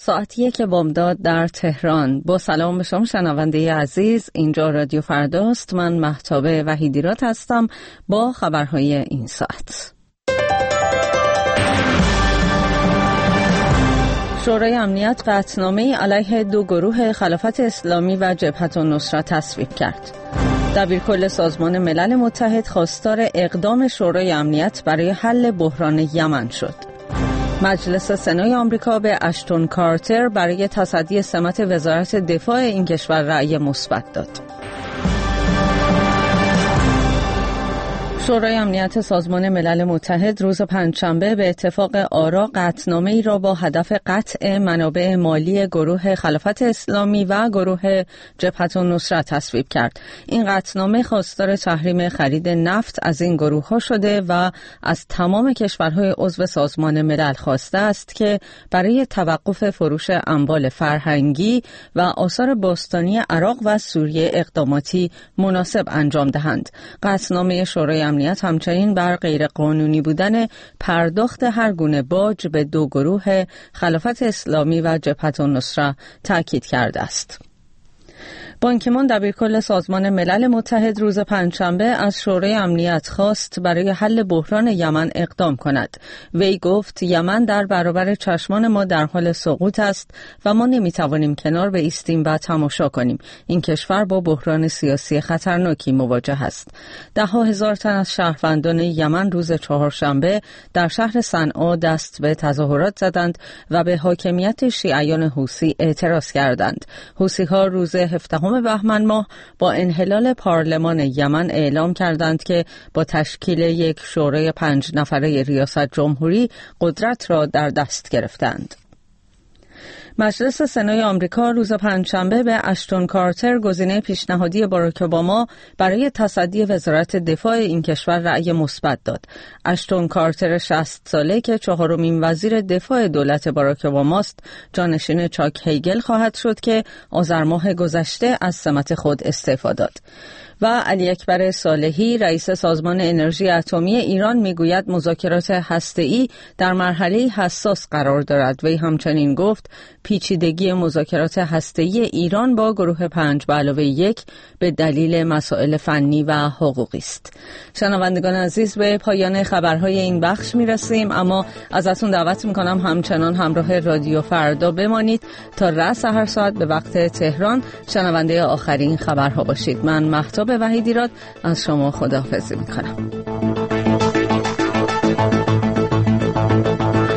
ساعت 1 بامداد در تهران. با سلام به شما شنونده عزیز، اینجا رادیو فرداست. من مهتاب وحیدیراد هستم با خبرهای این ساعت. شورای امنیت قطعنامه‌ای علیه دو گروه خلافت اسلامی و جبهة النصرة تصویب کرد. دبیرکل سازمان ملل متحد خواستار اقدام شورای امنیت برای حل بحران یمن شد. مجلس سنای آمریکا به اشتون کارتر برای تصدی سمت وزارت دفاع این کشور رأی مثبت داد. شورای امنیت سازمان ملل متحد روز پنجشنبه به اتفاق آرا قطعنامه‌ای را با هدف قطع منابع مالی گروه خلافت اسلامی و گروه جبهة النصرة تصویب کرد. این قطعنامه خواستار تحریم خرید نفت از این گروه‌ها شده و از تمام کشورهای عضو سازمان ملل خواسته است که برای توقف فروش اموال فرهنگی و آثار باستانی عراق و سوریه اقداماتی مناسب انجام دهند. قطعنامه شورای امنیت همچنین بر غیرقانونی بودن پرداخت هر گونه باج به دو گروه خلافت اسلامی و جبهة النصرة تاکید کرده است. بان کی مون دبیرکل سازمان ملل متحد روز پنجشنبه از شورای امنیت خواست برای حل بحران یمن اقدام کند. وی گفت یمن در برابر چشمان ما در حال سقوط است و ما نمیتوانیم کنار بایستیم و تماشا کنیم. این کشور با بحران سیاسی خطرناکی مواجه است. ده‌ها هزار تن از شهروندان یمن روز چهارشنبه در شهر صنعا دست به تظاهرات زدند و به حاکمیت شیعیان حوثی اعتراض کردند. حوثی‌ها روز 17 بهمن ماه با انحلال پارلمان یمن اعلام کردند که با تشکیل یک شورای 5 نفره ریاست جمهوری قدرت را در دست گرفتند. مجلس سنای آمریکا روز پنجشنبه به اشتون کارتر گزینه پیشنهادی باراک اوباما برای تصدی وزارت دفاع این کشور رأی مثبت داد. اشتون کارتر 60 ساله که چهارمین وزیر دفاع دولت باراک اوباماست، جانشین چاک هیگل خواهد شد که آذر ماه گذشته از سمت خود استعفا داد. و علی اکبر صالحی رئیس سازمان انرژی اتمی ایران میگوید مذاکرات هسته‌ای در مرحله حساس قرار دارد. وی همچنین گفت پیچیدگی مذاکرات هسته‌ای ایران با گروه 5+1 به دلیل مسائل فنی و حقوقی است. شنوندگان عزیز، به پایان خبرهای این بخش میرسیم، اما ازتون دعوت میکنم همچنان همراه رادیو فردا بمانید تا رأس هر ساعت به وقت تهران شنونده آخرین خبرها باشید. من مهتاب وحیدیراد از شما خداحافظی میکنم.